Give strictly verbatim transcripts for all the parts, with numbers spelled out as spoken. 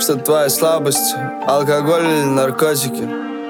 Что твоя слабость? Алкоголь или наркотики?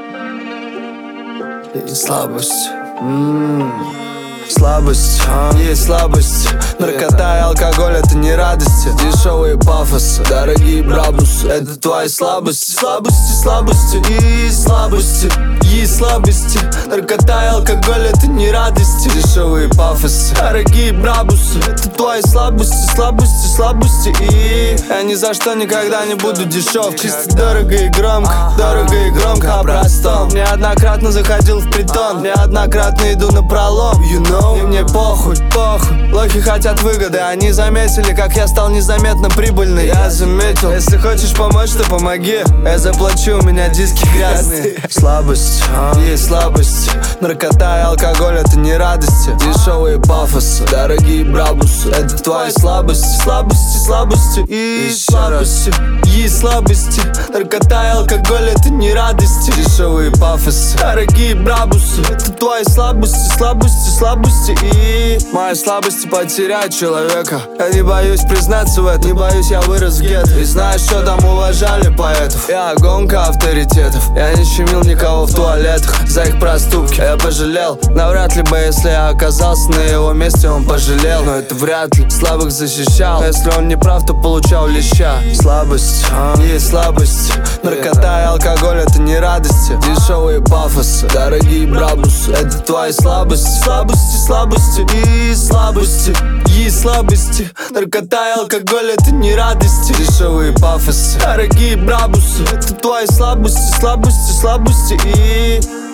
И слабость. М-м-м. Слабость, есть слабость. Наркота и алкоголь — это не радости. Дешевые пафосы, дорогие брабусы — это твои слабости. Слабости, слабости и слабости. Есть слабости. Наркота и алкоголь — это не радости. Дешевые пафосы, дорогие брабусы — это твои слабости, слабости, слабости. И я ни за что никогда не буду дешев. Чисто дорого и громко, дорого и громко о простом. Неоднократно заходил в притон, неоднократно иду на пролом, you know. И мне похуй, похуй. Лохи хотят выгоды, они заметили, как я стал незаметно прибыльный. Я заметил, если хочешь помочь, то помоги. Я заплачу, у меня диски грязные. Слабость, есть слабость. Наркота и алкоголь — это не радости. Дешевые пафосы, дорогие брабусы — это твои слабости. Слабости, слабости и слабости. Есть слабости. Наркота и алкоголь — это не радости. Дешевые пафосы, дорогие брабусы — это твои слабости, слабости, слабости. И мои слабости потерять человека. Я не боюсь признаться в этом. Не боюсь, я вырос в гетто. И знаешь, что там уважали поэтов. Я гонка авторитетов. Я не щемил никого в туалетах за их проступки. Я пожалел, навряд ли бы, если я оказался на его месте, он пожалел. Но это вряд ли, слабых защищал. А если он не прав, то получал леща. Слабость, есть слабость. Наркота и алкоголь — это не радости. Дешевые пафосы, дорогие брабусы — это твои слабости. Слабости, слабости и слабости. Есть слабости. Наркота и алкоголь — это не радости. Дешевые пафосы, дорогие брабусы — это твои слабости, слабости, слабости. И